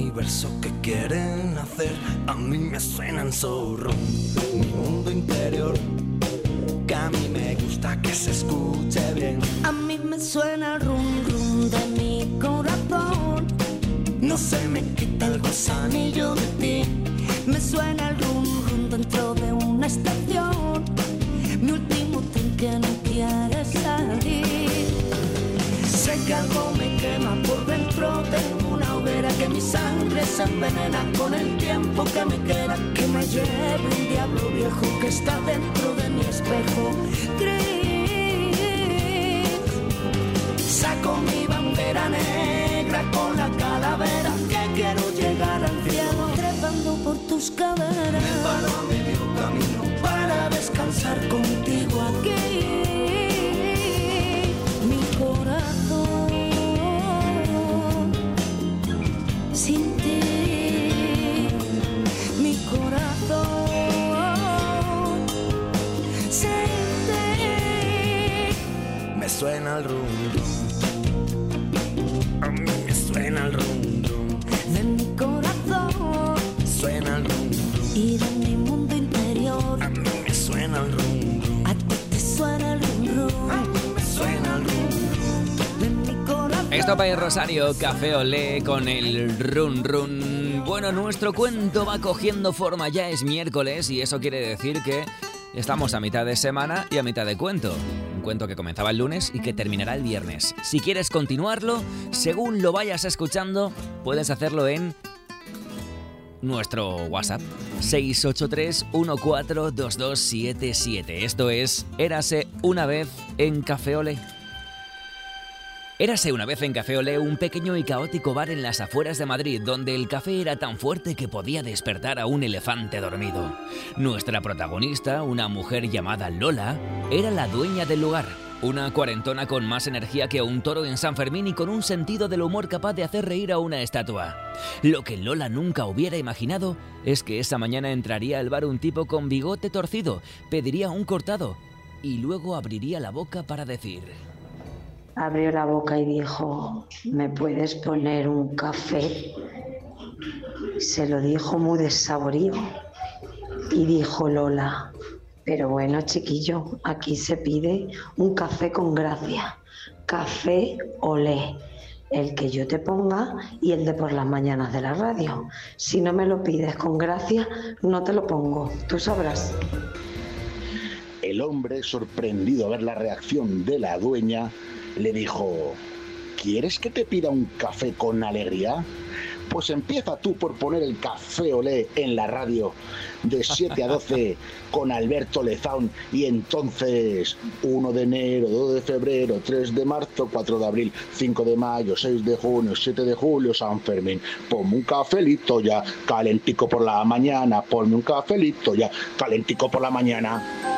universo que quieren hacer. A mí me suenan so rum, mi mundo interior, que a mí me gusta que se escuche bien. A mí me suena el rum rum de mi corazón. No se me quita el gusanillo de ti. Me suena el rum rum dentro de una estación. Mi último tren que no quiere salir. Sé que algo me quema por dentro. Tengo una hoguera que mi sangre se envenena con el tiempo que me queda. Que me lleve un diablo viejo que está dentro de mi espejo gris. Saco mi bandera negra con la calavera que quiero llegar al cielo. Trepando por tus caderas. Me paro a medio camino para descansar contigo aquí. Mi corazón sin ti. Mi corazón sin ti. me suena el rum rum. A mí me suena el rum rum. De mi corazón Suena el rum rum. y de mi mundo interior. A mí me suena el rum rum. A ti te suena el rum rum. A mí me suena el rum rum. De mi corazón. Esto para Rosario, Café Olé con el run run. Bueno, nuestro cuento va cogiendo forma, ya es miércoles y eso quiere decir que estamos a mitad de semana y a mitad de cuento. Un cuento que comenzaba el lunes y que terminará el viernes. Si quieres continuarlo, según lo vayas escuchando, puedes hacerlo en nuestro WhatsApp 683-142277. Esto es Érase una vez en Café Olé. Érase una vez en Café Olé, un pequeño y caótico bar en las afueras de Madrid, donde el café era tan fuerte que podía despertar a un elefante dormido. Nuestra protagonista, una mujer llamada Lola, era la dueña del lugar. Una cuarentona con más energía que un toro en San Fermín y con un sentido del humor capaz de hacer reír a una estatua. Lo que Lola nunca hubiera imaginado es que esa mañana entraría al bar un tipo con bigote torcido, pediría un cortado y luego abriría la boca para decir... Abrió la boca y dijo, ¿me puedes poner un café? Se lo dijo muy desaborido. Y dijo Lola, pero bueno, chiquillo, aquí se pide un café con gracia. Café Olé, el que yo te ponga y el de por las mañanas de la radio. Si no me lo pides con gracia, no te lo pongo, tú sabrás. El hombre, sorprendido a ver la reacción de la dueña, le dijo, ¿quieres que te pida un café con alegría? Pues empieza tú por poner el Café Olé en la radio de 7 a 12 con Alberto Lezaun y entonces 1 de enero, 2 de febrero, 3 de marzo, 4 de abril, 5 de mayo, 6 de junio, 7 de julio, San Fermín. Ponme un cafelito ya, calentico por la mañana, ponme un cafelito ya, calentico por la mañana.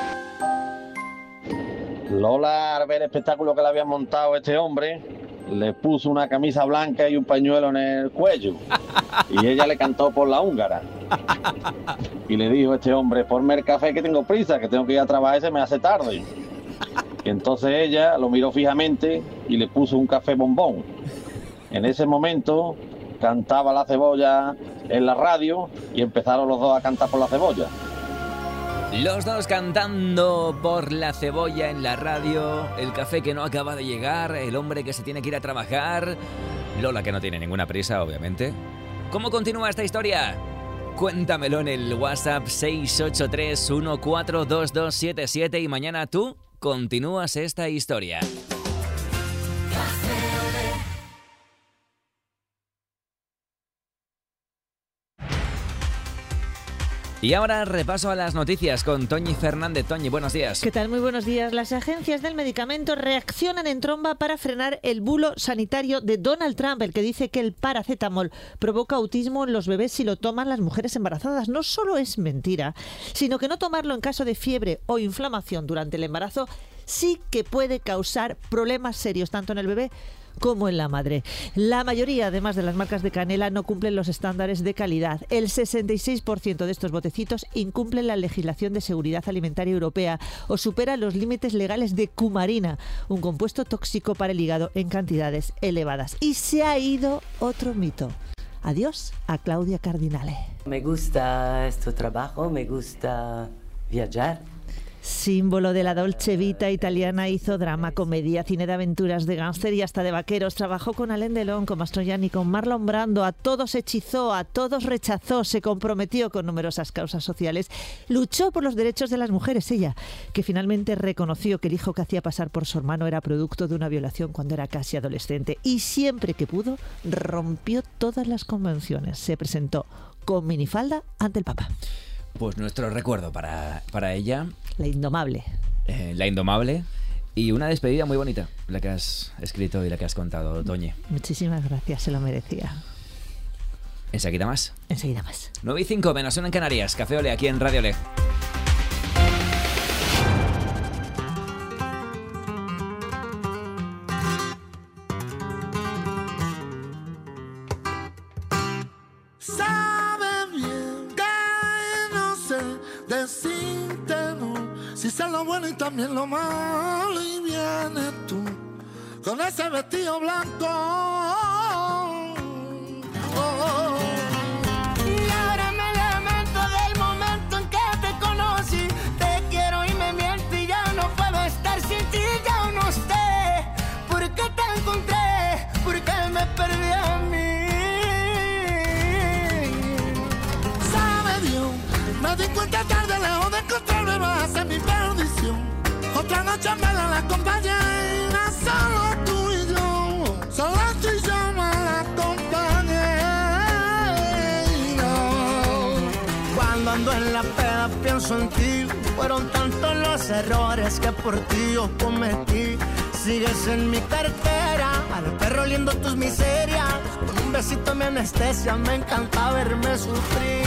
Lola, al ver el espectáculo que le había montado este hombre, le puso una camisa blanca y un pañuelo en el cuello. Y ella le cantó por la húngara. Y le dijo a este hombre, ponme el café que tengo prisa, que tengo que ir a trabajar y se me hace tarde. Y entonces ella lo miró fijamente y le puso un café bombón. En ese momento cantaba La Cebolla en la radio y empezaron los dos a cantar por la cebolla. Los dos cantando por La Cebolla en la radio, el café que no acaba de llegar, el hombre que se tiene que ir a trabajar, Lola que no tiene ninguna prisa, obviamente. ¿Cómo continúa esta historia? Cuéntamelo en el WhatsApp 683-142277 y mañana tú continúas esta historia. Y ahora repaso a las noticias con Toñi Fernández. Toñi, buenos días. ¿Qué tal? Muy buenos días. Las agencias del medicamento reaccionan en tromba para frenar el bulo sanitario de Donald Trump, el que dice que el paracetamol provoca autismo en los bebés si lo toman las mujeres embarazadas. No solo es mentira, sino que no tomarlo en caso de fiebre o inflamación durante el embarazo sí que puede causar problemas serios tanto en el bebé como en la madre. La mayoría, además de las marcas de canela, no cumplen los estándares de calidad. El 66% de estos botecitos incumplen la legislación de seguridad alimentaria europea o superan los límites legales de cumarina, un compuesto tóxico para el hígado en cantidades elevadas. Y se ha ido otro mito. adiós a Claudia Cardinale. Me gusta este trabajo, me gusta viajar. Símbolo de la Dolce Vita italiana, hizo drama, comedia, cine de aventuras, de gángster y hasta de vaqueros. Trabajó con Alain Delon, con Mastroianni, con Marlon Brando. A todos hechizó, a todos rechazó. Se comprometió con numerosas causas sociales. Luchó por los derechos de las mujeres. Ella, que finalmente reconoció que el hijo que hacía pasar por su hermano era producto de una violación cuando era casi adolescente. Y siempre que pudo, rompió todas las convenciones. Se presentó con minifalda ante el Papa. Pues nuestro recuerdo para ella. La indomable. La indomable. Y una despedida muy bonita, la que has escrito y la que has contado, Toñi. Muchísimas gracias, se lo merecía. Enseguida más. Enseguida más. 9:05, -1 en Canarias. Café Ole, aquí en Radio Ole. Si sé lo bueno y también lo malo, y vienes tú con ese vestido blanco. Y ahora me lamento del momento en que te conocí. Te quiero y me miento y ya no puedo estar sin ti. Ya no sé por qué te encontré, por qué me perdí a mí. Sabe Dios, me di cuenta tarde, lejos de encontrarme vas a ser mi perdición. Otra noche me la compañera, solo tú y yo, solo tú y yo me la compañera. Cuando ando en la peda pienso en ti. Fueron tantos los errores que por ti yo cometí. Sigues en mi cartera, al perro oliendo tus miserias. Con un besito me anestesia, me encanta verme sufrir.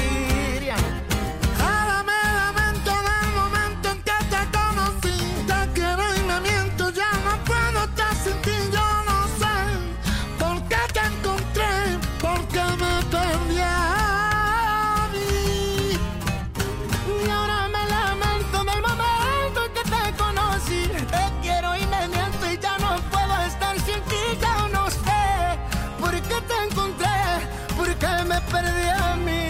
Perdí a mí.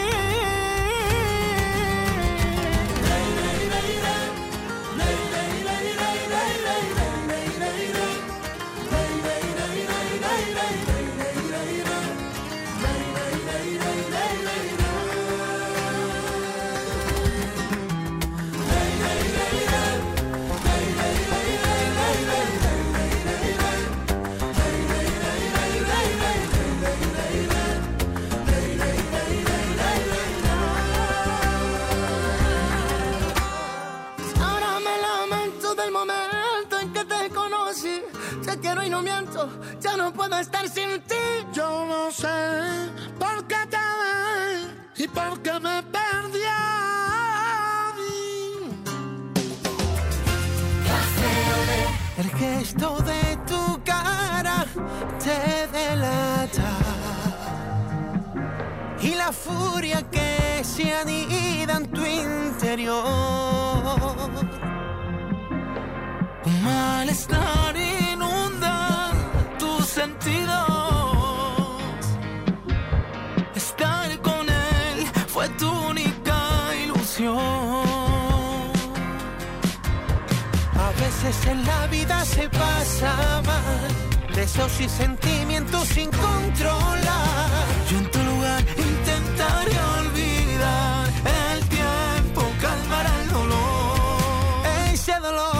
Ya no puedo estar sin ti. Yo no sé por qué te dejé y por qué me perdí a mí. El gesto de tu cara te delata y la furia que se anida en tu interior. Un malestar inunda tus sentidos. Estar con él fue tu única ilusión. A veces en la vida se pasa mal, deseos y sentimientos sin controlar. Yo en tu lugar intentaría olvidar el tiempo, calmar el dolor, ese dolor.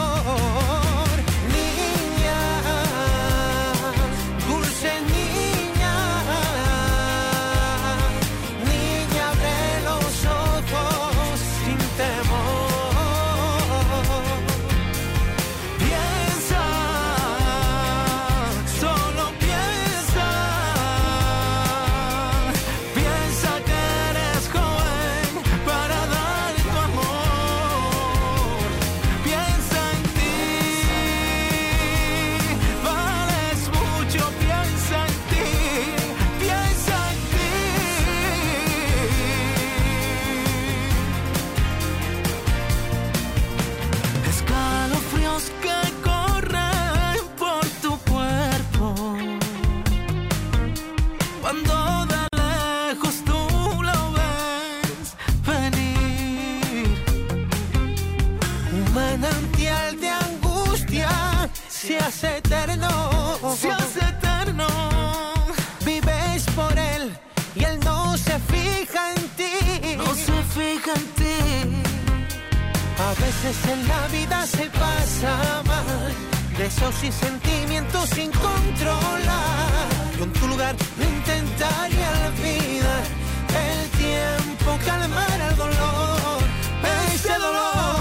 hace eterno. Se hace eterno. Vives por él y él no se fija en ti. No se fija en ti. A veces en la vida se pasa mal, deseos y sentimientos sin controlar. Con tu lugar intentaría olvidar el tiempo, calmar el dolor, ese dolor.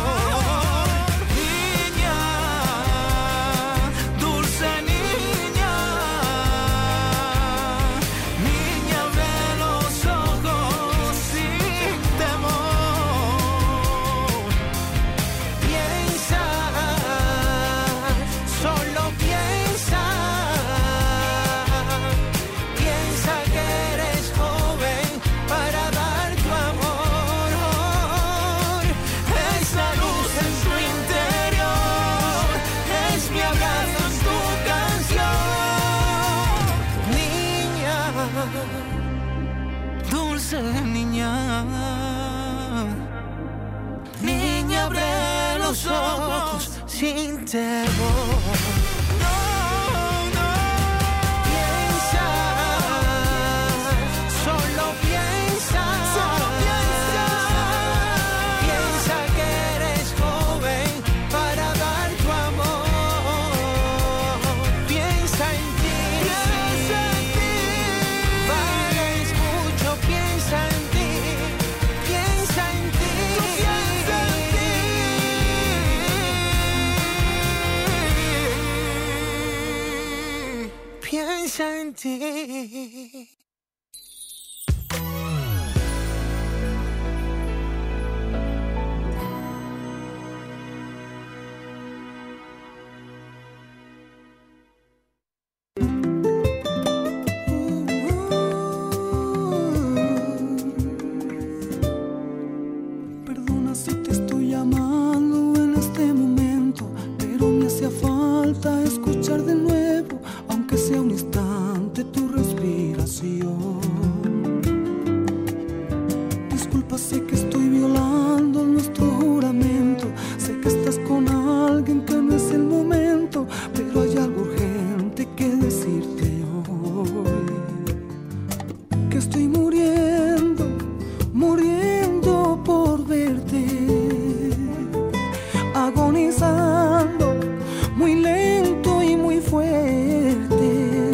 Niña, dulce niña, niña, abre los ojos sin temor. Piensa, solo piensa. Piensa que eres joven para dar tu amor. Es la luz en tu interior, es mi abrazo en tu canción. Niña, dulce niña, niña, abre los ojos sin temor. Solo piensa, piensa que eres joven para dar tu amor. Piensa en ti, vales mucho, piensa en ti, piensa en ti, piensa en ti. Perdona si te estoy llamando en este momento, pero me hacía falta escuchar de nuevo, aunque sea un instante, tu respiración. Disculpa, sé que estoy violando nuestro juramento, sé que estás con alguien que no es el momento, pero hay algo urgente que decirte hoy, que estoy muriendo, muriendo por verte, agonizando, muy lento y muy fuerte.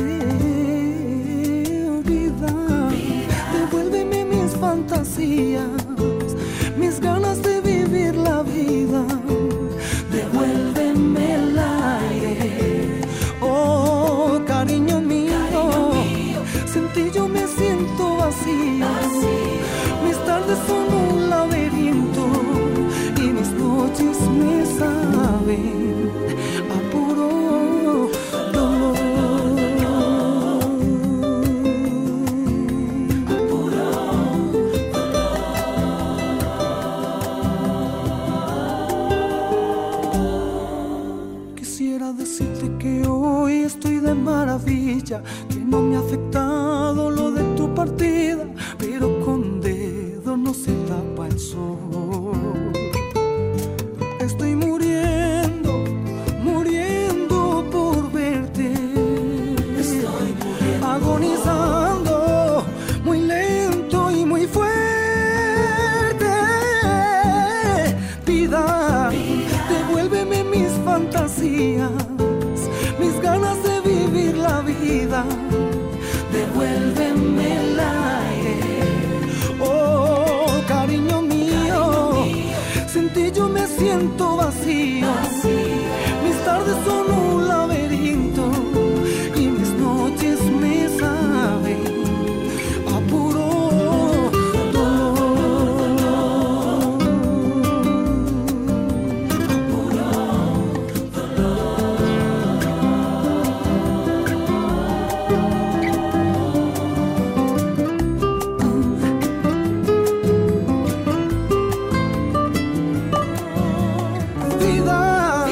Vida, devuélveme mis fantasías, mis ganas de vivir la vida. Devuélveme el aire, oh cariño mío. Sin ti yo me siento vacío. Mis tardes son un laberinto y mis noches me saben a puro dolor. A puro dolor. Quisiera decirte que hoy estoy de maravilla, que no me ha afectado lo de tu partida, pero con un dedo no se tapa el sol. Estoy muriendo, muriendo por verte. Estoy muriendo, agonizando, muy lento y muy fuerte. Vida, devuélveme mis fantasías, mis ganas de vivir la vida. Devuélveme el aire, oh cariño mío. Sin ti yo me siento vacío. Mis tardes son un laberinto y mis noches me saben a puro dolor. A puro Vida,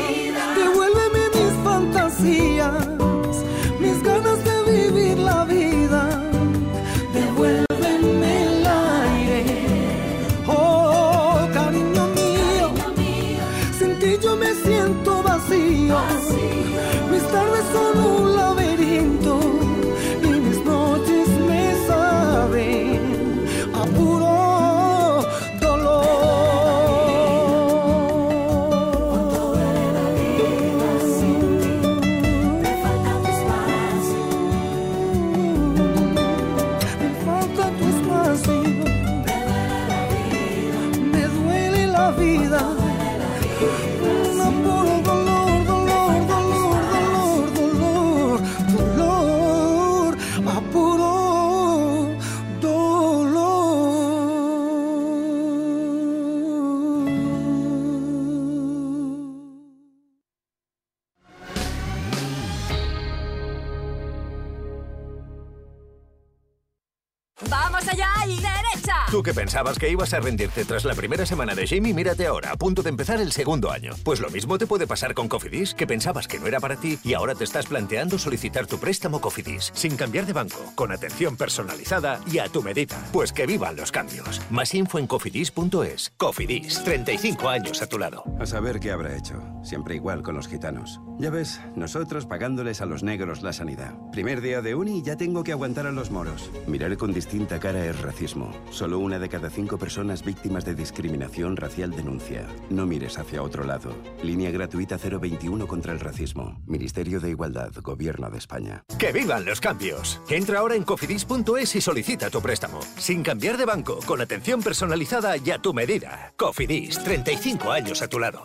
¡Vamos allá y derecha! Tú que pensabas que ibas a rendirte tras la primera semana de Jamie, mírate ahora, a punto de empezar el segundo año. Pues lo mismo te puede pasar con Cofidis, que pensabas que no era para ti y ahora te estás planteando solicitar tu préstamo Cofidis, sin cambiar de banco, con atención personalizada y a tu medida. Pues que vivan los cambios. Más info en cofidis.es. Cofidis, 35 años a tu lado. A saber qué habrá hecho. Siempre igual con los gitanos. Ya ves, nosotros pagándoles a los negros la sanidad. Primer día de uni y ya tengo que aguantar a los moros. Mirar con distinta cara es racismo. Solo 1 de cada 5 personas víctimas de discriminación racial denuncia. No mires hacia otro lado. Línea gratuita 021 contra el racismo. Ministerio de Igualdad, Gobierno de España. ¡Que vivan los cambios! Entra ahora en cofidis.es y solicita tu préstamo. Sin cambiar de banco, con atención personalizada y a tu medida. Cofidis, 35 años a tu lado.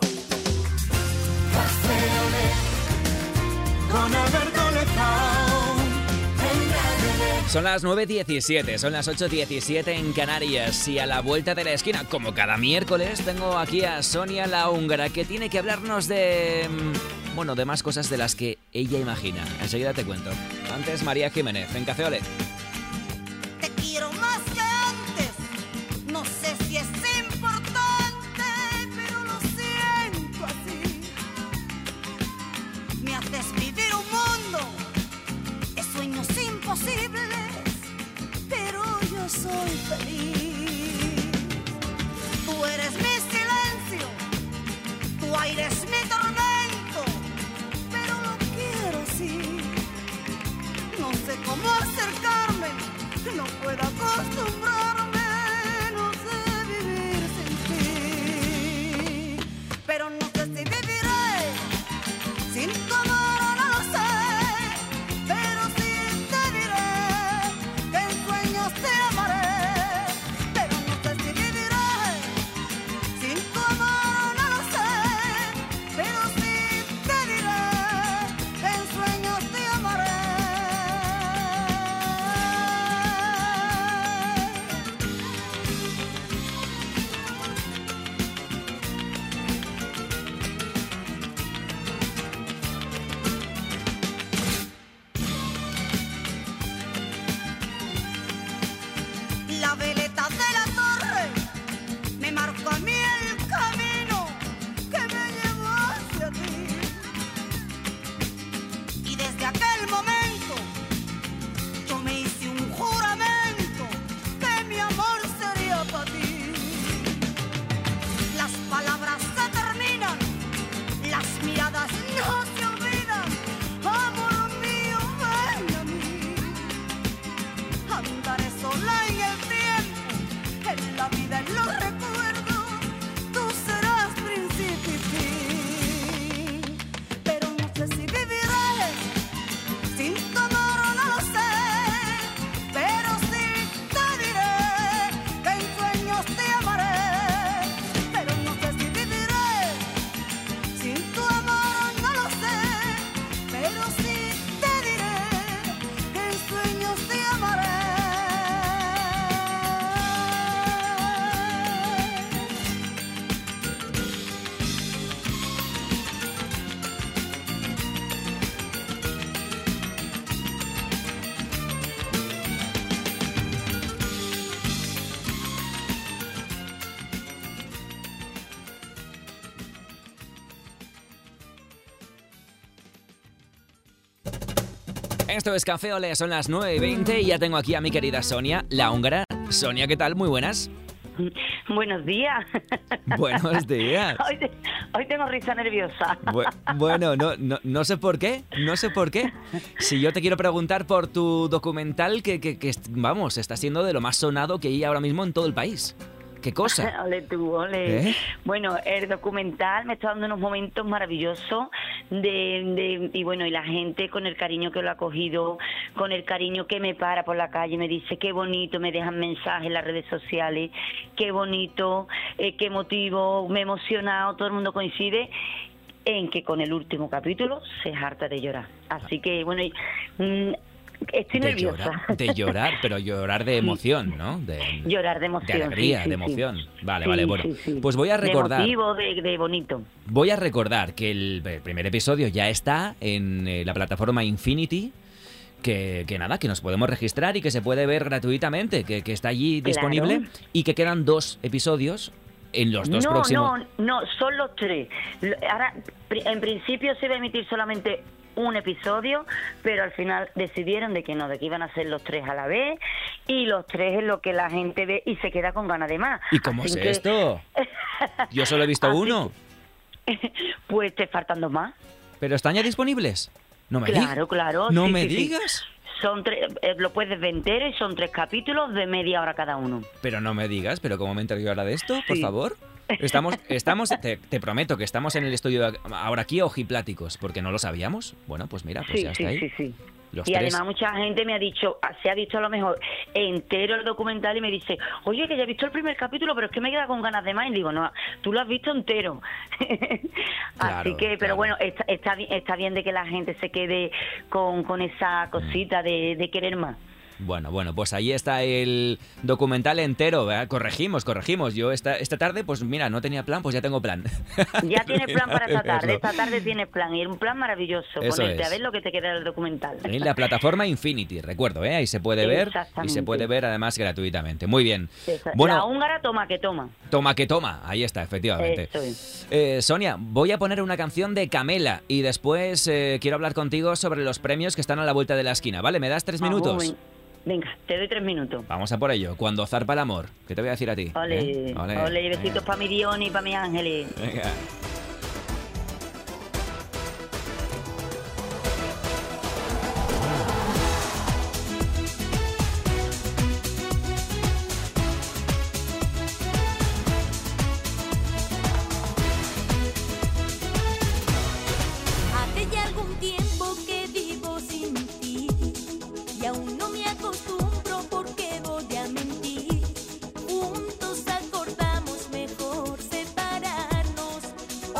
Con Alberto Lezao. Son las 9:17, son las 8:17 en Canarias y a la vuelta de la esquina, como cada miércoles, tengo aquí a Sonia la húngara que tiene que hablarnos de... bueno, de más cosas de las que ella imagina. Enseguida te cuento. Antes, María Jiménez, en Café Olé. Te quiero más que antes. No sé si es importante, pero lo siento así. Me haces vivir un mundo de sueños imposibles, pero yo soy feliz. Tú eres mi silencio, tu aire es mi tormento, pero lo quiero así. No sé cómo acercarme, no puedo acostumbrarme, no sé vivir sin ti. Pero no sé si viviré sin tu amor, no lo sé. Pero sí te diré que en sueños te amaré. Pero no sé si viviré sin tu amor, no lo sé. Pero sí te diré que en sueños te amaré. La veleta de la torre me marcó a mí el camino que me llevó hacia ti. Y desde aquel momento yo me hice un juramento que mi amor sería para ti. Las palabras se terminan, las miradas no se olvidan. Amor mío, ven a mí. Andaré sola en el tiempo, en la vida, en los recuerdos. Tú serás príncipe y fin. Pero no sé si viviré sin tu amor, no lo sé. Pero sí te diré que en sueños te amaré. Pero no sé si viviré sin tu amor, no lo sé. Pero sí te diré que en sueños te amaré. Esto es Café Olé, son las 9:20 y ya tengo aquí a mi querida Sonia, la húngara. Sonia, ¿qué tal? Muy buenas. Buenos días. Buenos días. Hoy tengo risa nerviosa. Bueno, no sé por qué, Si yo te quiero preguntar por tu documental que vamos, está siendo de lo más sonado que hay ahora mismo en todo el país. ¿Qué cosa? Ole tú, ole. ¿Eh? Bueno, el documental me está dando unos momentos maravillosos y bueno, y la gente con el cariño que lo ha cogido, con el cariño que me para por la calle, me dice qué bonito, me dejan mensajes en las redes sociales, qué bonito, qué emotivo, me he emocionado, todo el mundo coincide en que con el último capítulo se harta de llorar. Así que bueno, estoy nerviosa. De llorar, pero llorar de emoción, ¿no? Llorar de emoción. De alegría, sí, de emoción. Sí. Vale, Sí, bueno. sí. Pues voy a recordar. De emotivo, de bonito. Voy a recordar que el primer episodio ya está en la plataforma Infinity, que nada, que nos podemos registrar y que se puede ver gratuitamente, que está allí disponible y que quedan 2 episodios en los 2 próximos. No, son los 3. Ahora, en principio se iba a emitir solamente un episodio, pero al final decidieron de que iban a ser los 3 a la vez, y los 3 es lo que la gente ve y se queda con ganas de más. ¿Y cómo es esto? Yo solo he visto uno. Pues te faltan 2 más. ¿Pero están ya disponibles? No me digas. Claro. No sí, me sí, digas. Son 3, lo puedes ver entero y son 3 capítulos de media hora cada uno. Pero no me digas, ¿pero cómo me entero yo ahora de esto? Por favor. Estamos te prometo que estamos en el estudio ahora aquí ojipláticos, porque no lo sabíamos. Bueno, pues mira, pues ya está ahí. Sí. Los y 3. además mucha gente me ha dicho, se ha visto a lo mejor entero el documental y me dice, oye, que ya he visto el primer capítulo, pero es que me queda con ganas de más. Y digo, no, tú lo has visto entero. Así que, pero bueno, está bien de que la gente se quede con esa cosita de querer más. Bueno, pues ahí está el documental entero, ¿verdad? Corregimos. Yo esta tarde, pues mira, no tenía plan, pues ya tengo plan. Ya tienes plan para esta tarde tienes plan, y un plan maravilloso. Eso ponerte es. a ver lo que te queda del documental. En la plataforma Infinity, recuerdo, ahí se puede ver, y se puede ver además gratuitamente. Muy bien. Bueno, la húngara toma que toma. Toma que toma, ahí está, efectivamente. Eso es. Sonia, voy a poner una canción de Camela y después quiero hablar contigo sobre los premios que están a la vuelta de la esquina, ¿vale? ¿Me das 3 minutos? Venga, te doy 3 minutos. Vamos a por ello. Cuando zarpa el amor. ¿Qué te voy a decir a ti? Ole, besitos para mi Dion y para mi Ángeles. Venga. Hace ya algún tiempo que vivo sin ti y aún no me acostumbro porque voy a mentir. Juntos acordamos mejor separarnos.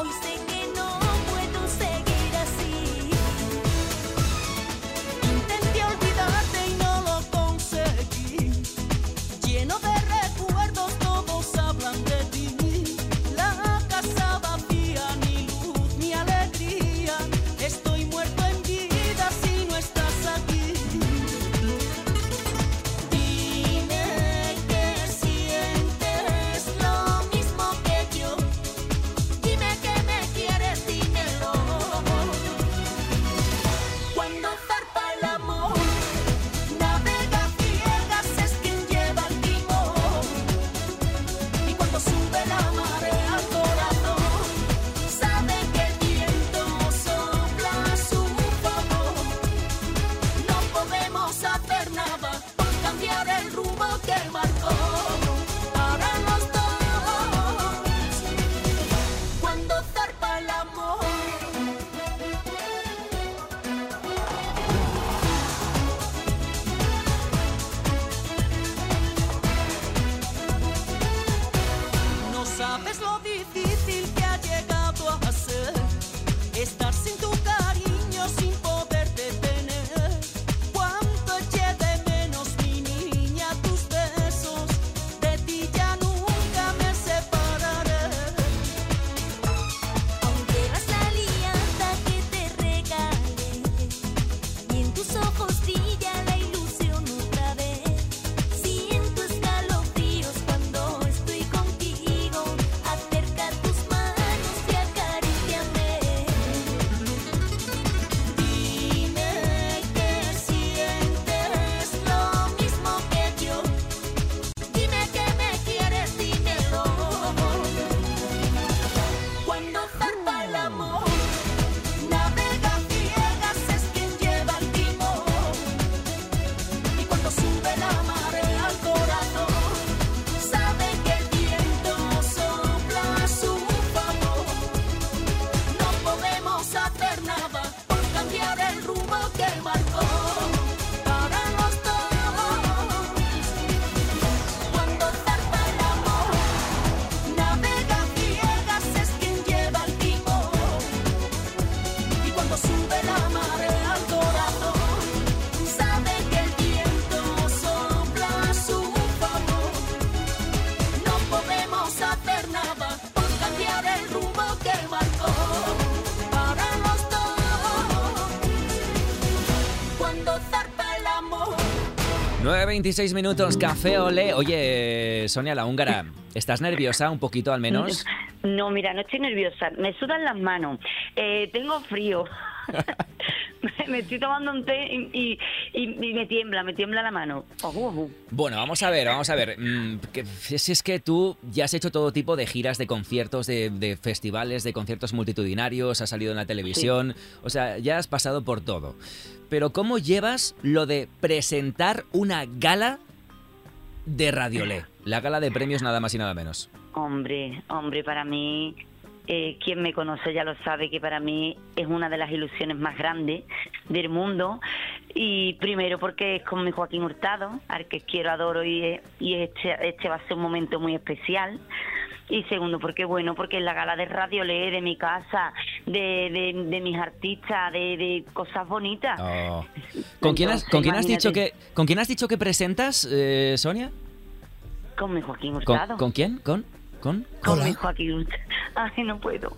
9:26 minutos, café olé. Oye, Sonia la húngara, ¿estás nerviosa un poquito al menos? No, mira, no estoy nerviosa. Me sudan las manos. Tengo frío. Me estoy tomando un té y me tiembla la mano. Bueno, vamos a ver. Si es que tú ya has hecho todo tipo de giras, de conciertos, de festivales, de conciertos multitudinarios, has salido en la televisión, sí. O sea, ya has pasado por todo. Pero ¿cómo llevas lo de presentar una gala de Radio Olé? La gala de premios nada más y nada menos. Hombre, para mí... quien me conoce ya lo sabe que para mí es una de las ilusiones más grandes del mundo, y primero porque es con mi Joaquín Hurtado, al que quiero, adoro, y este va a ser un momento muy especial. Y segundo porque es la gala de Radio Olé, de mi casa, de mis artistas, de cosas bonitas. Oh. ¿Con quién has dicho que presentas, Sonia? Con mi Joaquín Hurtado. ¿Con quién? ¿Con mi Joaquín. Ay, no puedo.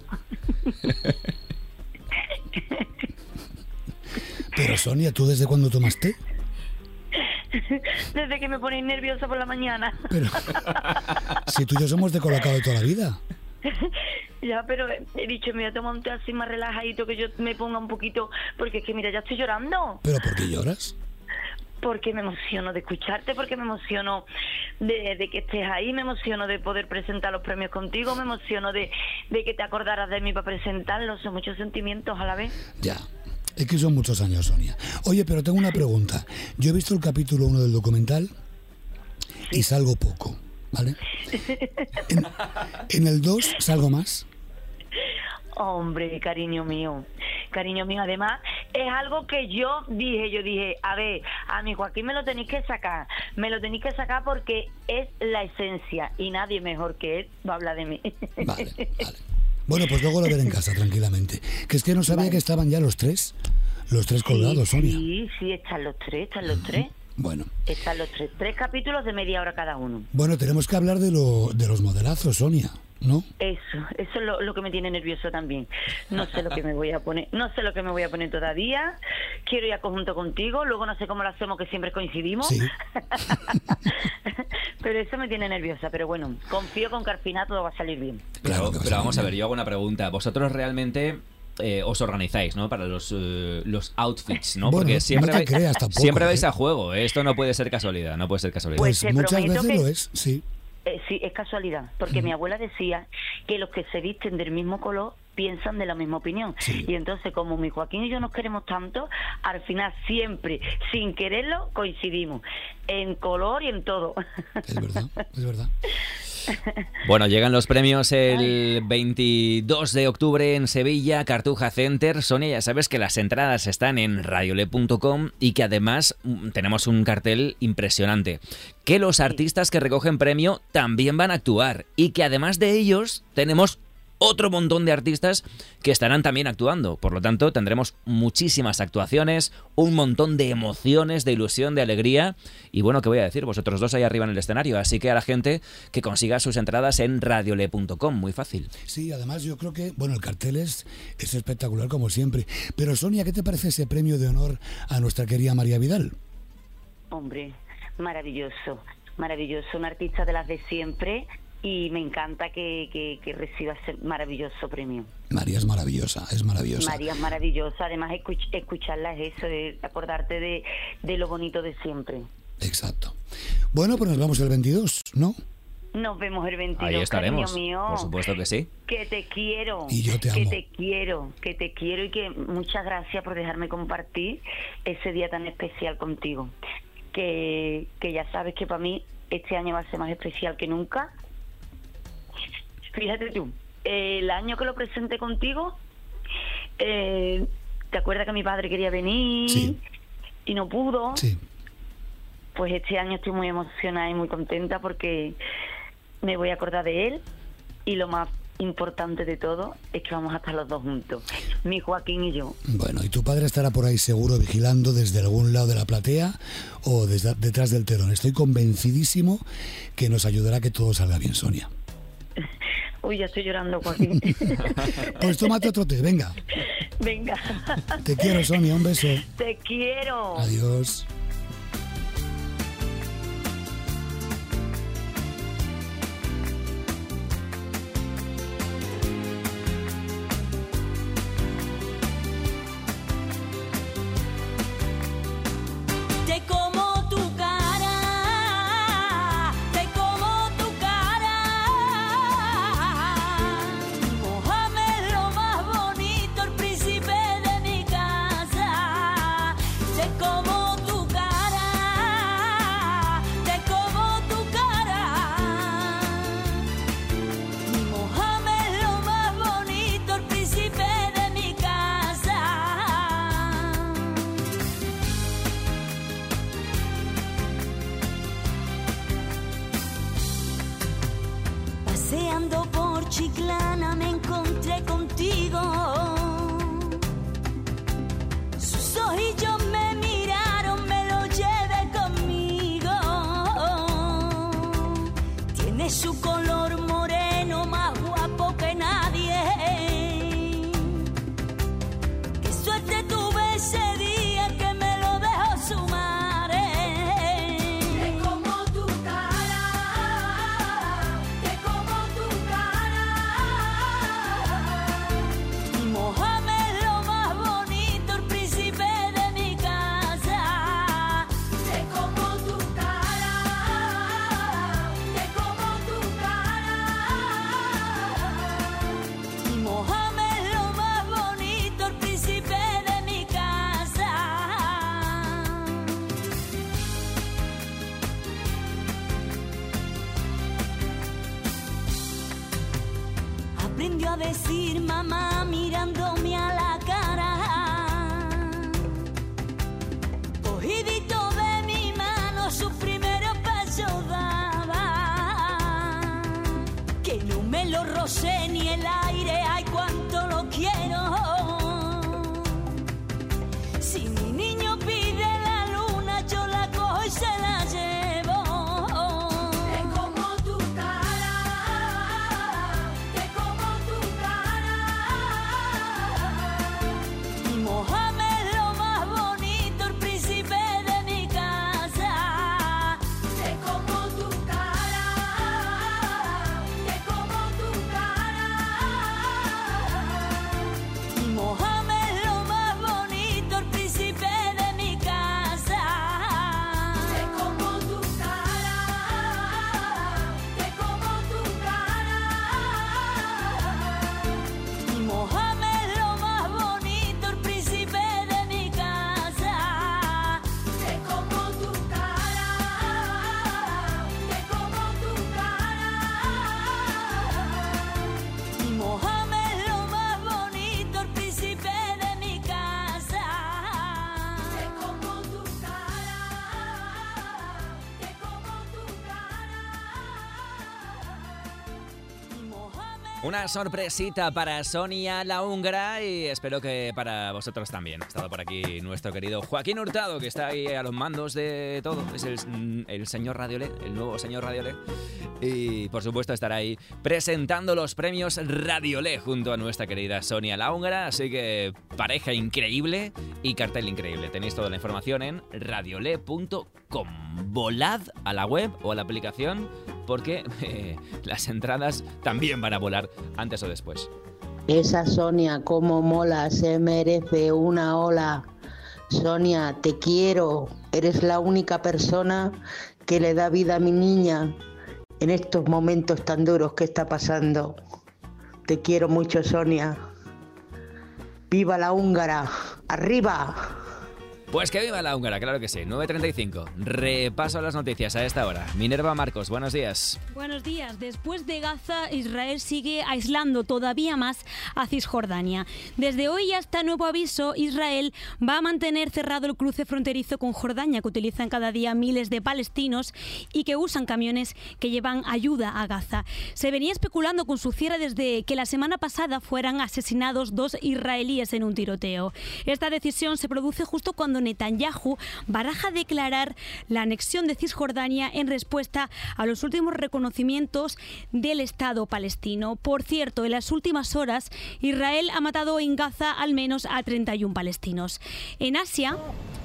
Pero Sonia, ¿tú desde cuándo tomas té? Desde que me ponéis nerviosa por la mañana. Pero si tú y yo somos de Colacao de toda la vida. Ya, pero he dicho, me voy a tomar un té así más relajadito, que yo me ponga un poquito, porque es que mira, ya estoy llorando. ¿Pero por qué lloras? Porque me emociono de escucharte, porque me emociono de que estés ahí, me emociono de poder presentar los premios contigo, me emociono de que te acordaras de mí para presentarlos. Son muchos sentimientos a la vez. Ya, es que son muchos años, Sonia. Oye, pero tengo una pregunta. Yo he visto el capítulo 1 del documental y salgo poco, ¿vale? En el 2 salgo más. Hombre, cariño mío, además es algo que yo dije, a ver, a mi Joaquín me lo tenéis que sacar porque es la esencia y nadie mejor que él va a hablar de mí. Vale. Bueno, pues luego lo veré en casa tranquilamente. Que es que no sabía que estaban ya los tres colgados, Sonia. Sí, están los tres. Bueno. Están los tres capítulos de media hora cada uno. Bueno, tenemos que hablar de los modelazos, Sonia, ¿no? Eso es lo que me tiene nervioso también. No sé lo que me voy a poner todavía. Quiero ir a conjunto contigo, luego no sé cómo lo hacemos, que siempre coincidimos. Sí. Pero eso me tiene nerviosa, pero bueno, confío con que al final todo va a salir bien. Pero vamos a ver, yo hago una pregunta. Vosotros realmente os organizáis, ¿no? Para los outfits, ¿no? Bueno, porque siempre vais ¿eh? a juego. Esto no puede ser casualidad, Pues muchas veces lo es, sí. Sí, es casualidad, porque mi abuela decía que los que se visten del mismo color piensan de la misma opinión. Sí. Y entonces, como mi Joaquín y yo nos queremos tanto, al final siempre, sin quererlo, coincidimos en color y en todo. Es verdad. Bueno, llegan los premios el 22 de octubre en Sevilla, Cartuja Center. Sonia, ya sabes que las entradas están en radiolé.com y que además tenemos un cartel impresionante. Que los artistas que recogen premio también van a actuar y que además de ellos tenemos otro montón de artistas que estarán también actuando. Por lo tanto, tendremos muchísimas actuaciones, un montón de emociones, de ilusión, de alegría. Y bueno, ¿qué voy a decir? Vosotros dos ahí arriba en el escenario. Así que a la gente que consiga sus entradas en radiolé.com. Muy fácil. Sí, además yo creo que, bueno, el cartel es espectacular como siempre. Pero Sonia, ¿qué te parece ese premio de honor a nuestra querida María Vidal? Hombre, maravilloso. Un artista de las de siempre. Y me encanta que reciba ese maravilloso premio. María es maravillosa. María es maravillosa. Además, escucharla es eso, de acordarte de lo bonito de siempre. Exacto. Bueno, pues nos vamos el 22, ¿no? Nos vemos el 22, ahí estaremos, cariño mío. Por supuesto que sí. Que te quiero. Y yo te amo. Que te quiero y que muchas gracias por dejarme compartir ese día tan especial contigo. Que ya sabes que para mí este año va a ser más especial que nunca. Fíjate tú, el año que lo presenté contigo, ¿te acuerdas que mi padre quería venir? Sí. Y no pudo? Sí. Pues este año estoy muy emocionada y muy contenta porque me voy a acordar de él, y lo más importante de todo es que vamos a estar los dos juntos, mi Joaquín y yo. Bueno, y tu padre estará por ahí seguro vigilando desde algún lado de la platea o detrás del telón. Estoy convencidísimo que nos ayudará a que todo salga bien, Sonia. Uy, ya estoy llorando, Joaquín. Pues tómate otro té, venga. Venga. Te quiero, Sonia, un beso. Te quiero. Adiós. Chiclana me encontré contigo. Sus ojillos me miraron, me lo llevé conmigo. Tiene su color moreno más guapo que nadie. Qué suerte tuve ese día que me lo dejó su madre. Es como tu cara, es como tu cara. Y Mohamed lo más bonito, el príncipe de mi casa. Es como tu cara, es como tu cara. Y Mohamed lo más bonito, el príncipe de mi casa. Aprendió a decir mamá mirándome a la cara. Cogidito de mi mano, sus primeros pasos daba. Que no me lo rocé ni el aire, ay cuánto lo quiero. Si mi niño pide la luna, yo la cojo y se la llevo. Es como tu cara, es como tu cara. Y Mohamed lo más bonito, el príncipe de mi casa. Es como tu cara, es como tu cara. Y Mohamed lo más bonito, el príncipe de mi casa. Es como tu cara, es como tu cara. Y Mohamed lo más bonito, el príncipe de mi casa. Es como tu cara, es como tu cara. Y Mohamed lo más bonito, el príncipe de mi casa. Es como tu cara, es como tu cara. Y Mohamed. Una sorpresita para Sonia la húngara y espero que para vosotros también. Ha estado por aquí nuestro querido Joaquín Hurtado, que está ahí a los mandos de todo. Es el señor Radiolé, el nuevo señor Radiolé. Y por supuesto estará ahí presentando los premios Radiolé junto a nuestra querida Sonia la húngara. Así que pareja increíble y cartel increíble. Tenéis toda la información en radiolé.com. Volad a la web o a la aplicación porque las entradas también van a volar antes o después. Esa Sonia, como mola, se merece una ola. Sonia, te quiero. Eres la única persona que le da vida a mi niña en estos momentos tan duros que está pasando. Te quiero mucho, Sonia. ¡Viva la húngara! ¡Arriba! Pues que viva la húngara, claro que sí. 9:35. Repaso las noticias a esta hora. Minerva Marcos, buenos días. Buenos días. Después de Gaza, Israel sigue aislando todavía más a Cisjordania. Desde hoy hasta nuevo aviso, Israel va a mantener cerrado el cruce fronterizo con Jordania, que utilizan cada día miles de palestinos y que usan camiones que llevan ayuda a Gaza. Se venía especulando con su cierre desde que la semana pasada fueran asesinados 2 israelíes en un tiroteo. Esta decisión se produce justo cuando Netanyahu baraja declarar la anexión de Cisjordania en respuesta a los últimos reconocimientos del Estado palestino. Por cierto, en las últimas horas, Israel ha matado en Gaza al menos a 31 palestinos. En Asia,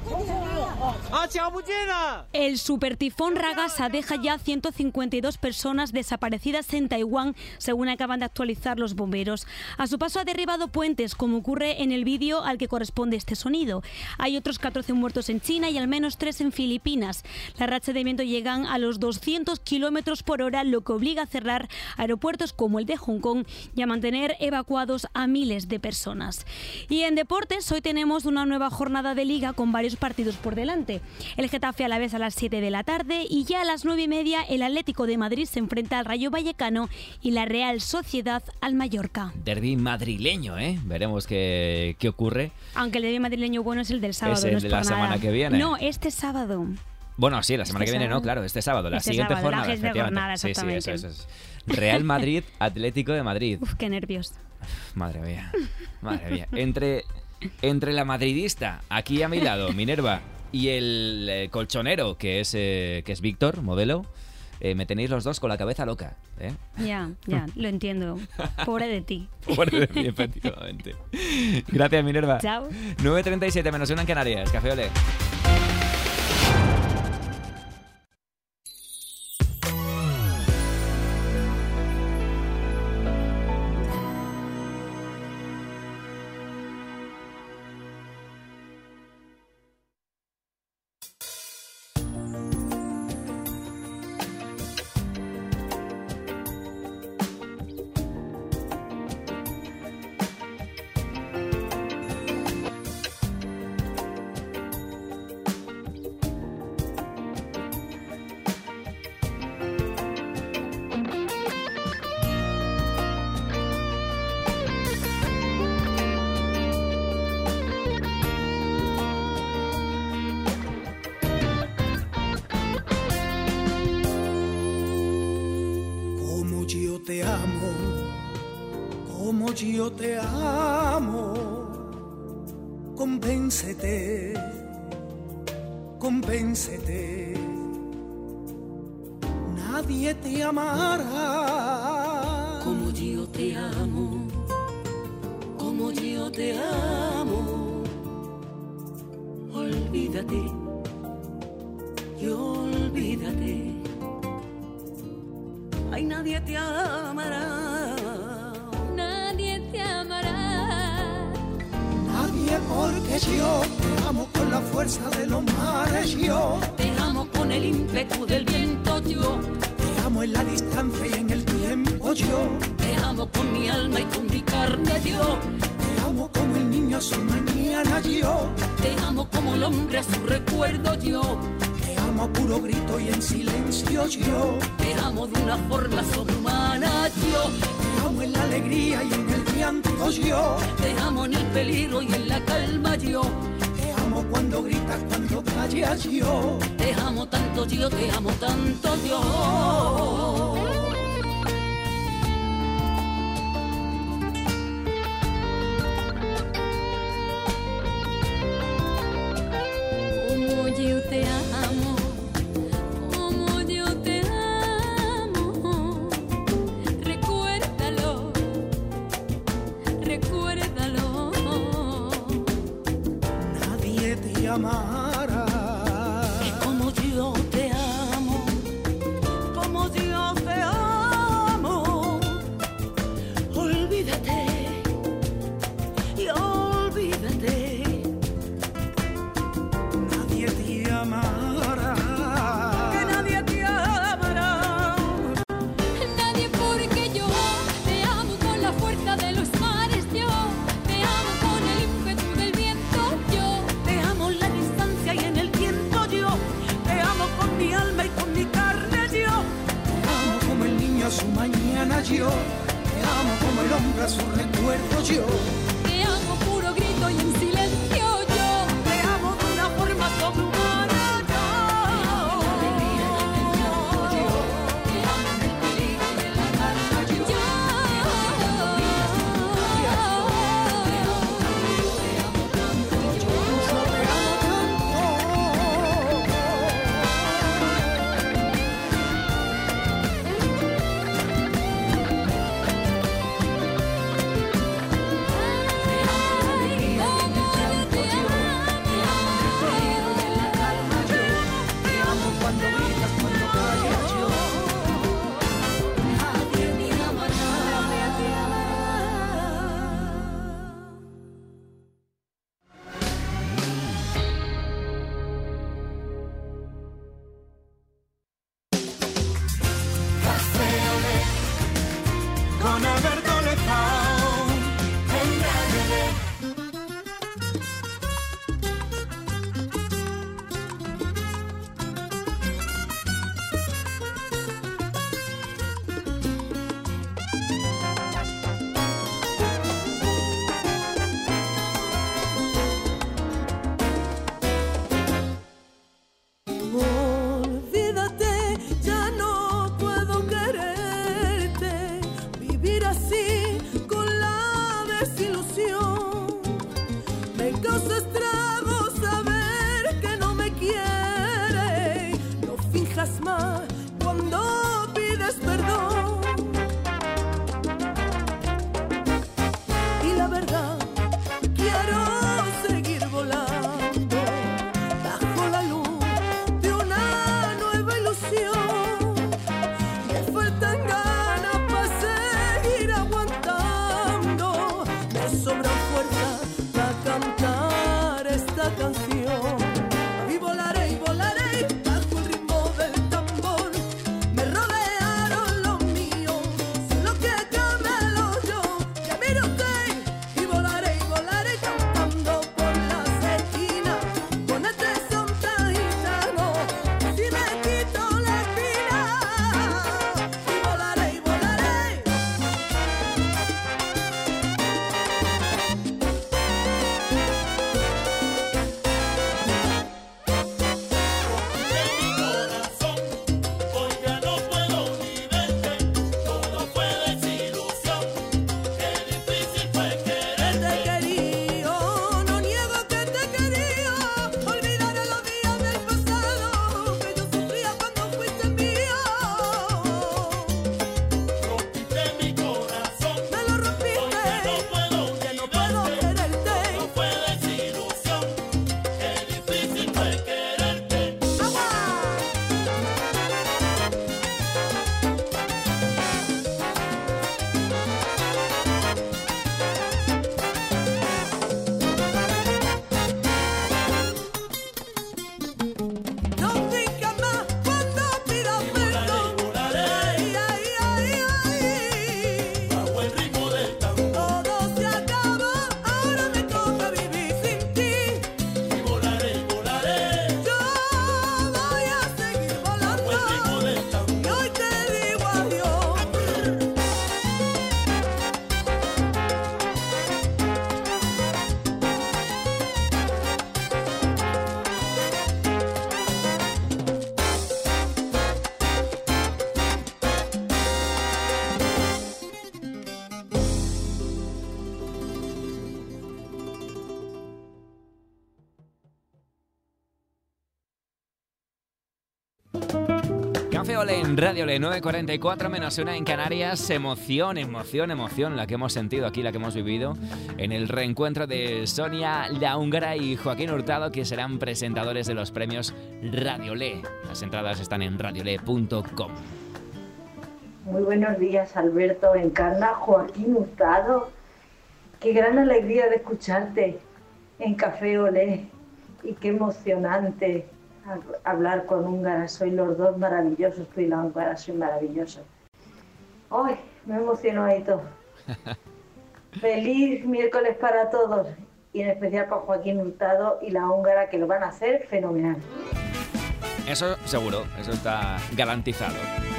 el supertifón Ragasa deja ya 152 personas desaparecidas en Taiwán, según acaban de actualizar los bomberos. A su paso ha derribado puentes, como ocurre en el vídeo al que corresponde este sonido. Hay otros 14 muertos en China y al menos 3 en Filipinas. Las rachas de viento llegan a los 200 kilómetros por hora, lo que obliga a cerrar aeropuertos como el de Hong Kong y a mantener evacuados a miles de personas. Y en deportes, hoy tenemos una nueva jornada de Liga con varios partidos por delante. El Getafe Alavés a las 7 de la tarde y ya a las 9:30 el Atlético de Madrid se enfrenta al Rayo Vallecano y la Real Sociedad al Mallorca. Derbi madrileño, ¿eh? Veremos qué ocurre. Aunque el derbi madrileño bueno es el del sábado. Es el no de la semana que viene. No, este sábado. Bueno, sí, la semana que viene no, claro, este sábado, la siguiente sábado, jornada. la siguiente jornada, Sí, exactamente. eso es. Real Madrid, Atlético de Madrid. Uf, qué nervios. Madre mía. Entre la madridista, aquí a mi lado, Minerva, y el colchonero, que es Víctor, modelo, me tenéis los dos con la cabeza loca. Ya, lo entiendo. Pobre de ti. Pobre de mí, efectivamente. Gracias, Minerva. Chao. 9:37 menos 1 en Canarias. Café Olé. Como yo te amo, convéncete, convéncete, nadie te amará. Como yo te amo, como yo te amo, olvídate, yo olvídate, ay, nadie te amará. Nadie, porque yo te amo con la fuerza de los mares, yo te amo con el ímpetu del viento, yo te amo en la distancia y en el tiempo, yo te amo con mi alma y con mi carne, yo te amo como el niño a su mañana, yo te amo como el hombre a su recuerdo, yo te amo a puro grito y en silencio, yo te amo de una forma sobrehumana, yo te amo en la alegría y en el llanto, yo te amo en el peligro y en la calma, yo te amo cuando gritas, cuando callas, yo te amo tanto, yo te amo tanto, yo. Como yo te amo, como yo te amo, recuérdalo, recuérdalo. Nadie te amará. Como yo te amo, como yo te amo, olvídate y olvídate. Nadie te amará. Que nadie te amará. Nadie, porque yo te amo con la fuerza de los mares, yo te amo con el ímpetu del viento, yo te amo en la distancia y en el tiempo, yo te amo con mi alma y con mi carne, yo te amo como el niño a su mañana, yo te amo como el hombre a su recuerdo, yo te amo puro grito y en silencio, yo te amo de una forma sobrehumana, yo te amo en el peligro y en la calma, yo te amo cuando gritas, cuando callas, yo te amo tanto, yo te amo tanto, yo. Café Olé en Radio Olé, 9:44 menos 1 en Canarias. Emoción la que hemos sentido aquí, la que hemos vivido en el reencuentro de Sonia la húngara y Joaquín Hurtado, que serán presentadores de los premios Radio Olé. Las entradas están en radiolé.com. Muy buenos días, Alberto. Encarna Joaquín Hurtado. Qué gran alegría de escucharte en Café Olé y qué emocionante hablar con húngara. Sois los dos maravillosos, tú y la húngara soy maravillosos. ¡Ay! Me emocionó ahí todo. Feliz miércoles para todos y en especial para Joaquín Hurtado y la húngara, que lo van a hacer fenomenal. Eso seguro, eso está garantizado.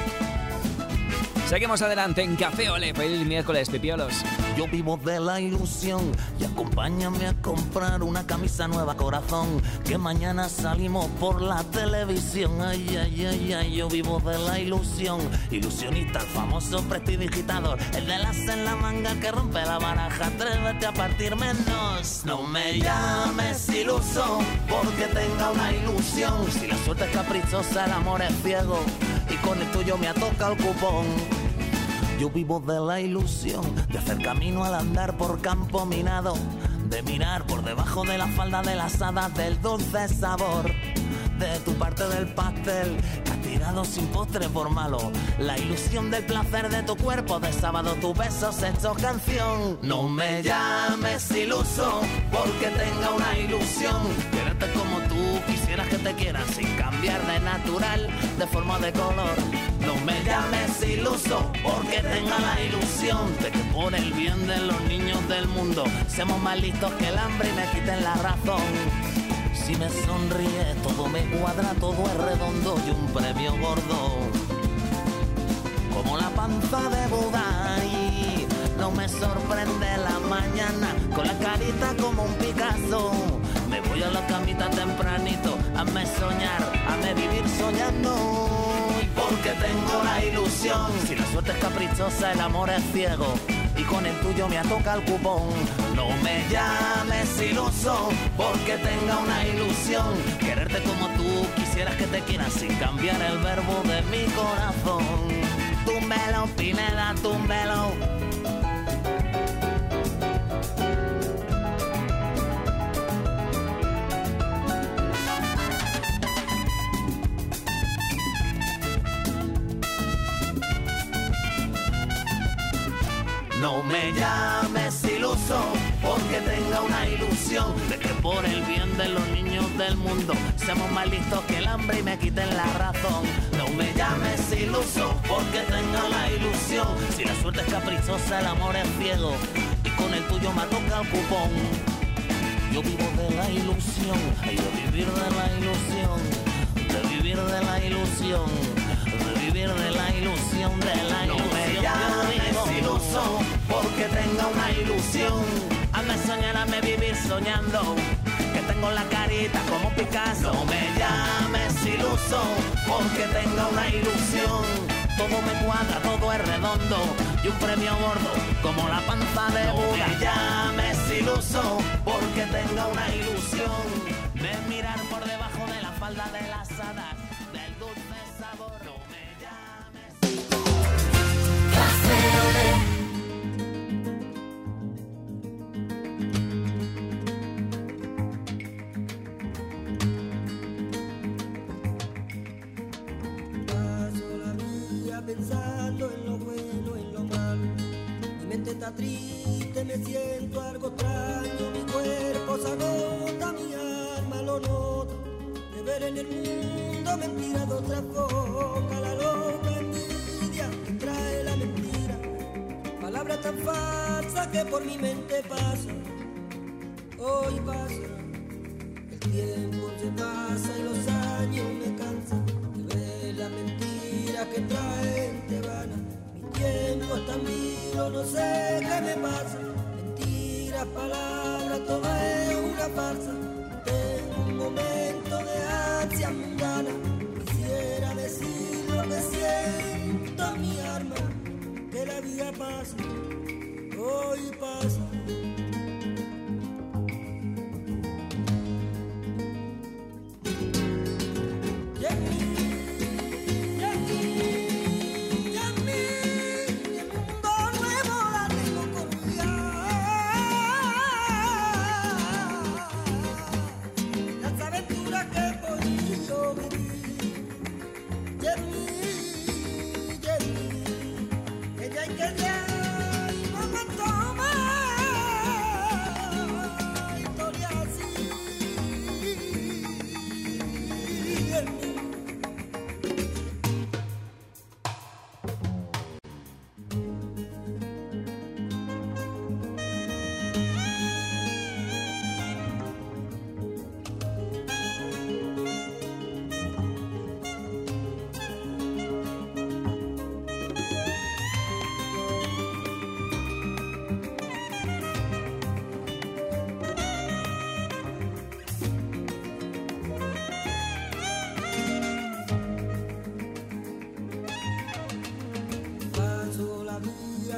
Seguimos adelante en Café Olé. Feliz miércoles, pipiolos. Yo vivo de la ilusión y acompáñame a comprar una camisa nueva, corazón, que mañana salimos por la televisión. Ay, ay, ay, ay, yo vivo de la ilusión. Ilusionista, el famoso prestidigitador, el de las en la manga que rompe la baraja. Atrévete a partir menos. No me llames iluso porque tenga una ilusión. Si la suerte es caprichosa, el amor es ciego y con el tuyo me atoca el cupón. Yo vivo de la ilusión de hacer camino al andar por campo minado, de mirar por debajo de la falda de las hadas del dulce sabor de tu parte del pastel, castigado sin postre por malo. La ilusión del placer de tu cuerpo, de sábado tus besos hechos canción. No me llames iluso porque tenga una ilusión. Quererte como tú quisieras que te quieran, sin cambiar de natural, de forma, de color. No me llames iluso porque tenga la ilusión de que por el bien de los niños del mundo seamos más listos que el hambre y me quiten la razón. Si me sonríe todo me cuadra, todo es redondo y un premio gordo, como la panza de Buda. Y no me sorprende la mañana con la carita como un Picasso. Me voy a la camita tempranito, hazme soñar, hazme vivir soñando. Porque tengo la ilusión. Si la suerte es caprichosa, el amor es ciego y con el tuyo me atoca el cupón. No me llames iluso porque tenga una ilusión. Quererte como tú quisieras que te quieran, sin cambiar el verbo de mi corazón. Túmbelo, Pineda, túmbelo. No me llames iluso porque tenga una ilusión de que por el bien de los niños del mundo seamos más listos que el hambre y me quiten la razón. No me llames iluso porque tenga la ilusión. Si la suerte es caprichosa, el amor es ciego y con el tuyo me toca el cupón. Yo vivo de la ilusión, ay, de vivir de la ilusión, de vivir de la ilusión, de vivir de la ilusión, de la ilusión. No me llames iluso porque tenga una ilusión. Hazme soñar, hazme vivir soñando, que tengo la carita como Picasso. No me llames iluso porque tenga una ilusión. Todo me cuadra, todo es redondo y un premio gordo como la panza de Buda. No me llames iluso porque tenga una ilusión de mirar por debajo de la falda de las hadas del dulce sabor. No me llames Café Olé. Pensando en lo bueno, en lo malo. Mi mente está triste, me siento algo extraño. Mi cuerpo se agota, mi alma lo nota. De ver en el mundo mentiras de otra boca. La loca envidia que trae la mentira. Palabras tan falsas que por mi mente pasan. Hoy pasa, el tiempo se pasa y los años me cansan. De ver la mentira que traen te vana. Mi tiempo es tan vivo, no sé qué me pasa. Mentiras, palabras, todo es una farsa. Tengo un momento de ansia mundana. Quisiera decir lo que siento a mi alma, que la vida pasa, hoy pasa. Yeah.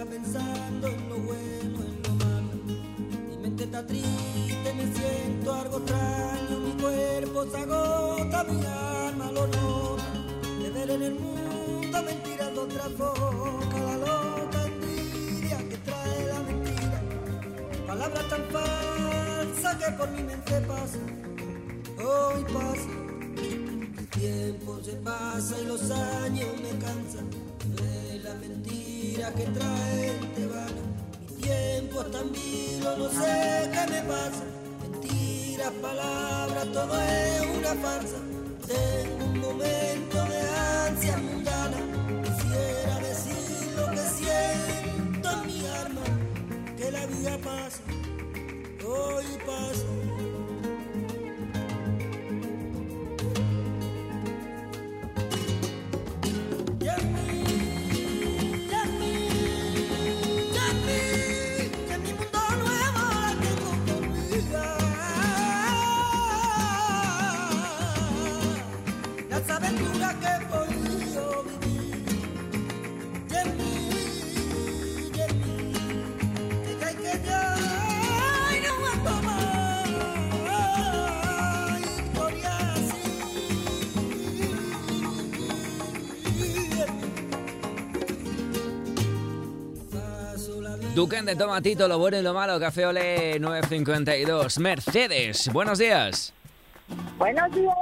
pensando en lo bueno, en lo malo. Mi mente está triste, me siento algo extraño, mi cuerpo se agota, mi alma lo nota. De ver en el mundo mentiras de otra foca, la loca envidia que trae la mentira. Palabras tan falsas que por mi mente pasan, hoy pasa. El tiempo se pasa y los años me cansan. De la mentira que traen te van. Mi tiempo es tan vilo, no sé qué me pasa. Mentiras, palabras, todo es una farsa. Tengo un momento de ansia mundana. Quisiera decir lo que siento en mi alma. Que la vida pasa, hoy pasa. Duque de Tomatito, lo bueno y lo malo, Café Olé 952. Mercedes, buenos días. Buenos días.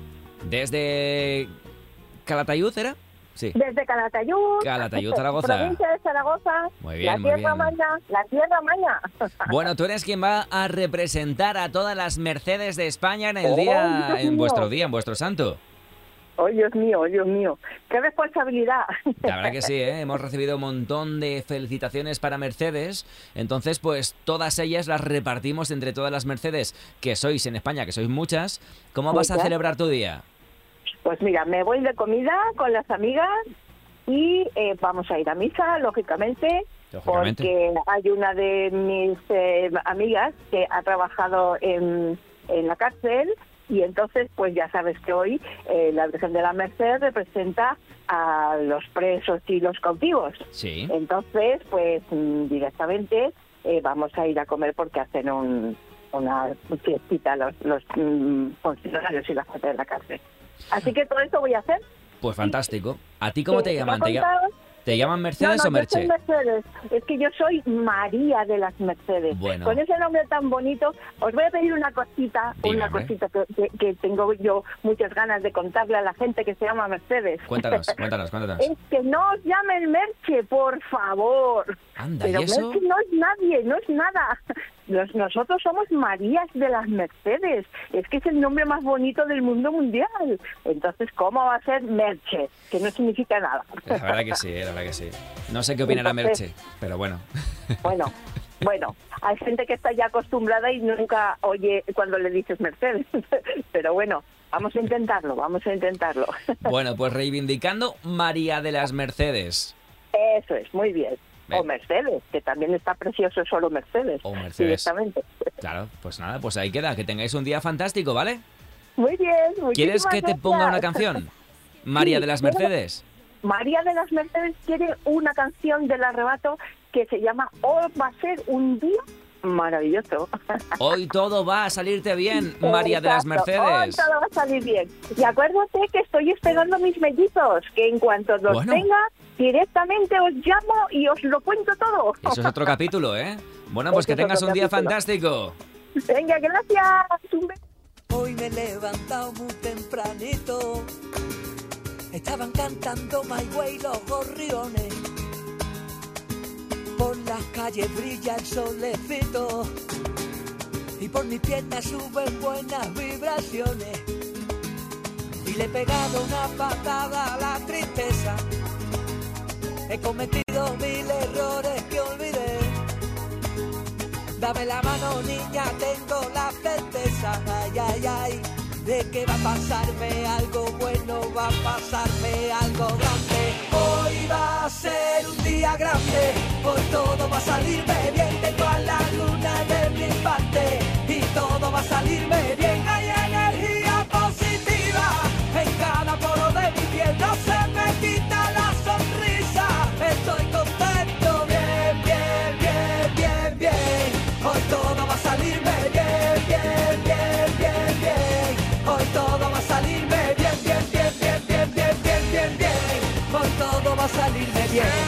Desde Calatayud, ¿era? Sí. Desde Calatayud. Calatayud, Zaragoza. Provincia de Zaragoza. Muy bien, la muy tierra bien. maña, la tierra maña. Bueno, tú eres quien va a representar a todas las Mercedes de España en el Oh, día, Dios en mío. vuestro día, en vuestro santo. Oh, Dios mío. Qué responsabilidad. La verdad que sí, ¿eh? Hemos recibido un montón de felicitaciones para Mercedes. Entonces, pues todas ellas las repartimos entre todas las Mercedes que sois en España, que sois muchas. ¿Cómo vas a Muchas. celebrar tu día? Pues mira, me voy de comida con las amigas y vamos a ir a misa, lógicamente. Porque hay una de mis amigas que ha trabajado en la cárcel. Y entonces, pues ya sabes que hoy la Virgen de la Merced representa a los presos y los cautivos. Sí. Entonces, pues directamente vamos a ir a comer porque hacen una fiestita los funcionarios y la gente de la cárcel. Así que todo eso voy a hacer. Pues fantástico. ¿A ti cómo Sí, te llaman? voy a contar- ¿Te llaman Mercedes no, o Merche? Yo soy Mercedes. Es que yo soy María de las Mercedes. Bueno. Con ese nombre tan bonito, os voy a pedir una cosita, Dígame. que tengo yo muchas ganas de contarle a la gente que se llama Mercedes. Cuéntanos. Es que no os llamen Merche, por favor. Anda, Pero ¿y eso? Merche no es nadie, no es nada. Nosotros somos Marías de las Mercedes. Es que es el nombre más bonito del mundo mundial. Entonces, ¿cómo va a ser Merche? Que no significa nada. La verdad que sí, la verdad que sí. No sé qué opinará Entonces- Merche, pero bueno. Bueno, hay gente que está ya acostumbrada y nunca oye cuando le dices Mercedes. Pero bueno, vamos a intentarlo. Bueno, pues reivindicando María de las Mercedes. Eso es, muy bien. O Mercedes, que también está precioso solo Mercedes. O Mercedes. Directamente. Claro, pues nada, pues ahí queda. Que tengáis un día fantástico, ¿vale? Muy bien, muchísimas ¿Quieres que te gracias. ponga una canción? María Sí, de las quiero- Mercedes. María de las Mercedes quiere una canción del arrebato que se llama Hoy va a ser un día maravilloso. Hoy todo va a salirte bien, María de las Exacto. Hoy Mercedes. todo va a salir bien. Y acuérdate que estoy esperando mis mellizos, que en cuanto los Bueno. tenga, directamente os llamo y os lo cuento todo. Eso es otro capítulo, ¿eh? Bueno, pues Eso que es tengas otro un día capítulo. fantástico. Venga, gracias. Un beso. Hoy me he levantado muy tempranito. Estaban cantando My Way los gorriones. Por las calles brilla el solecito. Y por mis piernas suben buenas vibraciones. Y le he pegado una patada a la tristeza. He cometido 1000 errores que olvidé. Dame la mano, niña, tengo la certeza, ay, ay, ay, de que va a pasarme algo bueno, va a pasarme algo grande. Hoy va a ser un día grande, hoy todo va a salirme bien, tengo a la luna de mi parte y todo va a salirme bien. Hay energía positiva en cada poro de mi piel, no se me quita la sonrisa, estoy contento bien. salirme bien.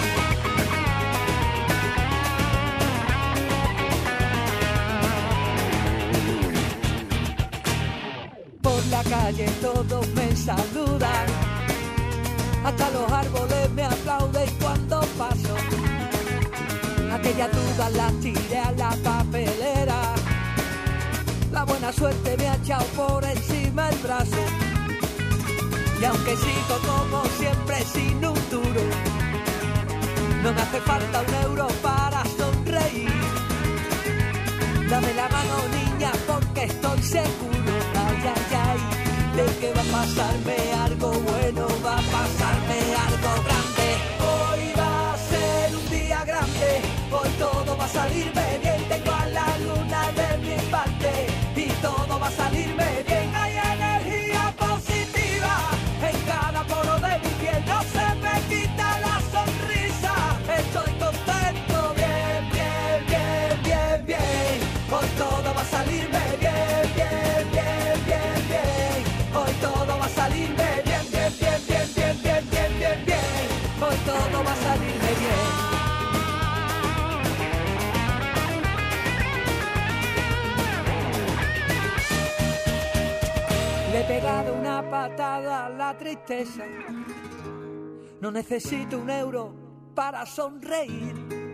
Por la calle todos me saludan, hasta los árboles me aplauden cuando paso. Aquellas dudas las tiré a la papelera, la buena suerte me ha echado por encima el brazo. Y aunque sigo como siempre sin un duro, no me hace falta un euro para sonreír. Dame la mano, niña, porque estoy seguro, ay, ay, ay, de que va a pasarme algo bueno, va a pasarme algo grande. Hoy va a ser un día grande, hoy todo va a salirme bien. Tengo a la luna de mi parte y todo va a salirme bien. Hay energía positiva en cada poro de mi piel, no se me quita la sonrisa. Estoy contento, bien, bien, bien, bien, bien. Hoy todo va a salirme bien, bien, bien, bien, bien. Hoy todo va a salirme bien, bien, bien, bien, bien, bien, bien, bien, bien. Hoy todo va a salirme bien. Le he pegado una patada a la tristeza. No necesito un euro para sonreír.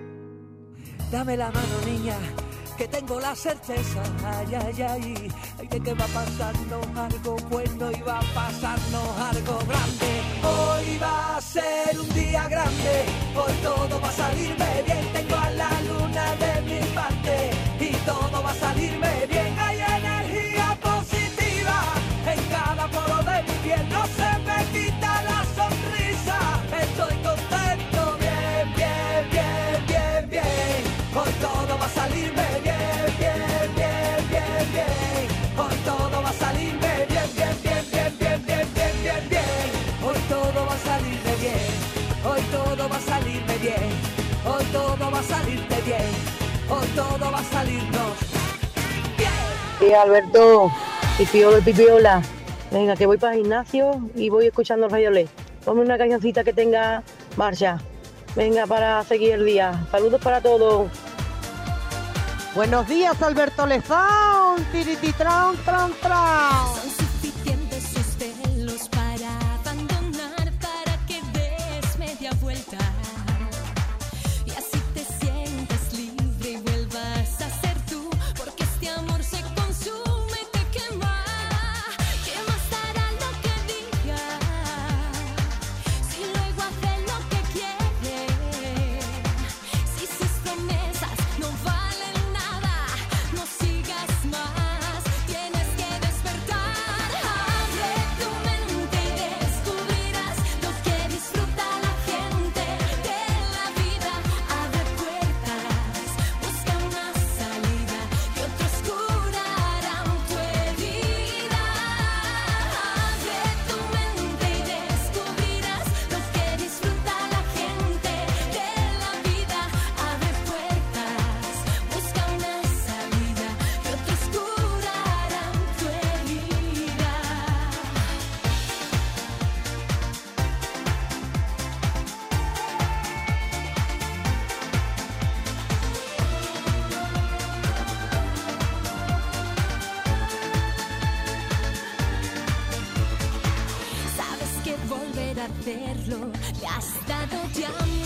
Dame la mano, niña, que tengo la certeza, ay, ay, ay, ay, de que va a pasarnos algo bueno y va a pasarnos algo grande. Hoy va a ser un día grande, hoy todo va a salirme bien. Tengo a la luna de mi parte y todo va a salirme bien. Hay energía positiva en cada poro de mi piel, no se me quita la sonrisa. Estoy contento, bien, bien, bien, bien, bien. Hoy todo va a salirme bien, bien, bien, bien, bien. Hoy todo va a salirme bien, bien, bien, bien, bien, bien, bien, bien, bien. Hoy todo va a salirme bien. Hoy todo va a salirme bien. Hoy todo va a salirte bien. Hoy todo va a salirnos bien. Sí, Alberto, pipiola y pipiola. Venga, que voy para el gimnasio y voy escuchando el Radio Olé. Ponme una cancioncita que tenga marcha. Venga, para seguir el día. Saludos para todos. Buenos días, Alberto Lezón. Tirititran, tran, tran. Son suficientes sus celos para abandonar, para que des media vuelta y así te sientas libre y vuelvas a ser tú, porque este amor se consume y te quema. ¿Qué más dará lo que diga si luego hace lo que quiere? Si sus promesas no valen nada, no sigas más, tienes que despertar. Abre tu mente y descubrirás lo que disfruta la gente de la vida. Abre puertas, busca una salida y otros curarán tu herida. Abre tu mente y descubrirás lo que disfruta la gente de la vida. Abre puertas, busca una salida y otros curarán tu herida. Sabes que volver a hacerlo le has dado ya